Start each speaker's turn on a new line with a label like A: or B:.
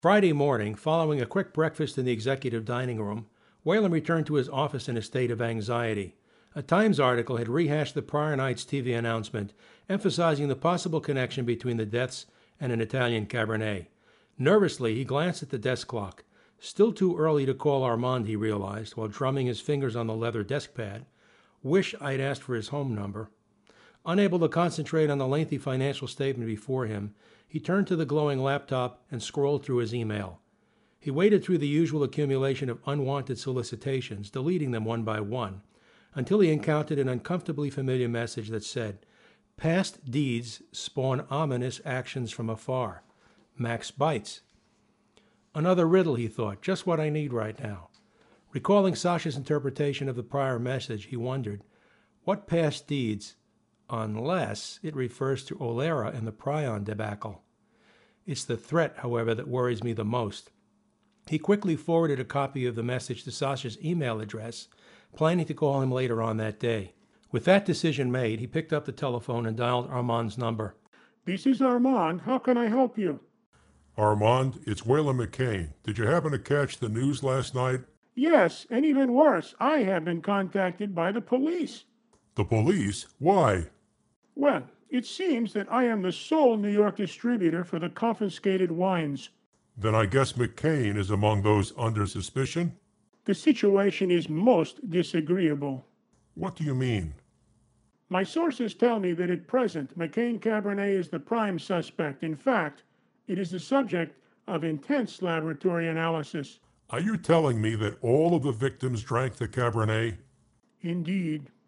A: Friday morning, following a quick breakfast in the executive dining room, Whalen returned to his office in a state of anxiety. A Times article had rehashed the prior night's TV announcement, emphasizing the possible connection between the deaths and an Italian Cabernet. Nervously, he glanced at the desk clock. Still too early to call Armand, he realized, while drumming his fingers on the leather desk pad. Wish I'd asked for his home number. Unable to concentrate on the lengthy financial statement before him, he turned to the glowing laptop and scrolled through his email. He waded through the usual accumulation of unwanted solicitations, deleting them one by one, until he encountered an uncomfortably familiar message that said, "Past deeds spawn ominous actions from afar. Max Bites." Another riddle, he thought, just what I need right now. Recalling Sasha's interpretation of the prior message, he wondered, what past deeds, unless it refers to Olera and the Prion debacle? It's the threat, however, that worries me the most. He quickly forwarded a copy of the message to Sasha's email address, planning to call him later on that day. With that decision made, he picked up the telephone and dialed Armand's number.
B: This is Armand. How can I help you?
C: Armand, it's Whalen McCain. Did you happen to catch the news last night?
B: Yes, and even worse, I have been contacted by the police.
C: The police? Why?
B: Well, it seems that I am the sole New York distributor for the confiscated wines.
C: Then I guess McCain is among those under suspicion?
B: The situation is most disagreeable.
C: What do you mean?
B: My sources tell me that at present, McCain Cabernet is the prime suspect. In fact, it is the subject of intense laboratory analysis.
C: Are you telling me that all of the victims drank the Cabernet?
B: Indeed.